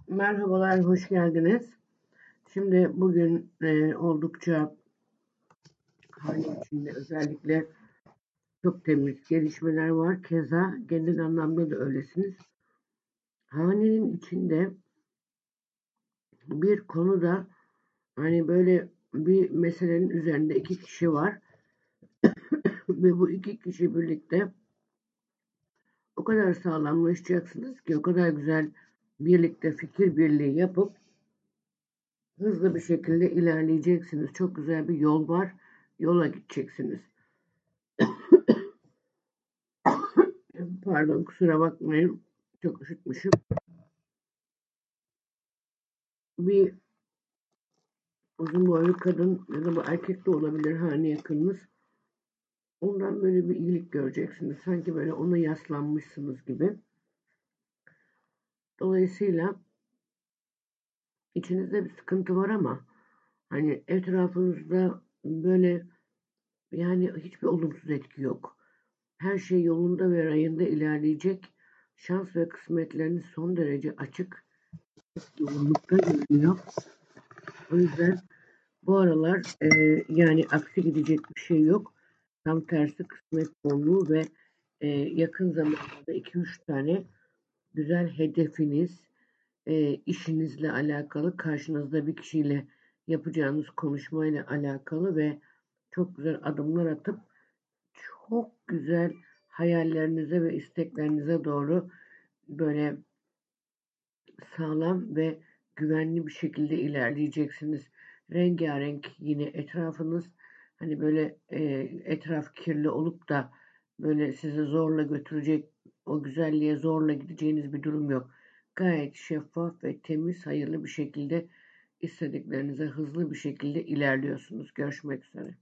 Merhabalar, hoş geldiniz. Şimdi bugün oldukça hane içinde özellikle çok temiz gelişmeler var. Keza genel anlamda da öylesiniz. Hanenin içinde bir konuda hani böyle bir meselenin üzerinde iki kişi var ve bu iki kişi birlikte o kadar sağlamlaşacaksınız ki o kadar güzel birlikte fikir birliği yapıp hızlı bir şekilde ilerleyeceksiniz. Çok güzel bir yol var. Yola gideceksiniz. Pardon, kusura bakmayın. Çok üşütmüşüm. Bir uzun boylu kadın ya da bu erkek de olabilir hane yakınınız. Ondan böyle bir iyilik göreceksiniz. Sanki böyle ona yaslanmışsınız gibi. Dolayısıyla içinizde bir sıkıntı var ama hani etrafınızda böyle yani hiçbir olumsuz etki yok. Her şey yolunda ve rayında ilerleyecek. Şans ve kısmetleriniz son derece açık. Yoğunlukta görünüyor. O yüzden bu aralar yani aksi gidecek bir şey yok. Tam tersi kısmet bolluğu ve yakın zamanda 2-3 tane güzel hedefiniz, işinizle alakalı, karşınızda bir kişiyle yapacağınız konuşmayla alakalı ve çok güzel adımlar atıp çok güzel hayallerinize ve isteklerinize doğru böyle sağlam ve güvenli bir şekilde ilerleyeceksiniz. Rengarenk yine etrafınız hani böyle etraf kirli olup da böyle sizi zorla götürecek o güzelliğe zorla gideceğiniz bir durum yok. Gayet şeffaf ve temiz, hayırlı bir şekilde istediklerinize hızlı bir şekilde ilerliyorsunuz. Görüşmek üzere.